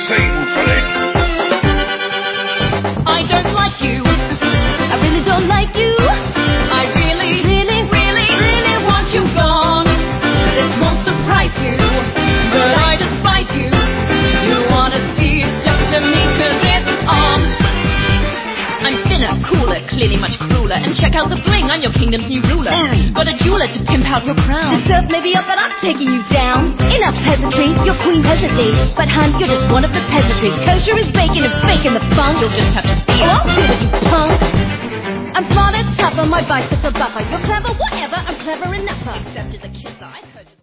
Satan for it. I don't like you. I really don't like you. I really, really, really, really want you gone. This won't surprise you, but I despise you. You wanna see it just to me 'cause it's on. I'm thinner, cooler, clearly much crueler. And check out the bling, I'm your kingdom's new ruler. Got a jeweler to pimp out your crown. The surf may be up, but I'm taking you down. Enough peasantry, you're queen peasantry. But hun, you're just one of the peasantry. Kosher is bacon and bacon the funk. You'll just have to see Oh, it. I'll do it, you punk. I'm smart and tougher, my biceps are buffer. You're clever, whatever, I'm clever enough. Except as a kid.